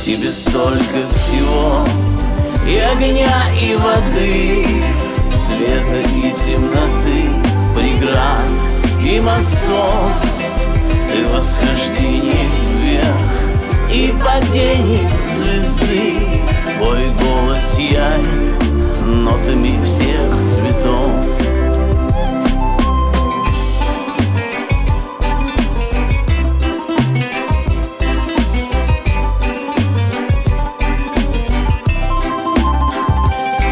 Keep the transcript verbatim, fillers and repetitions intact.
тебе столько всего: и огня, и воды, света и темноты, преград и мостов. Ты восхождение вверх и падение звезды.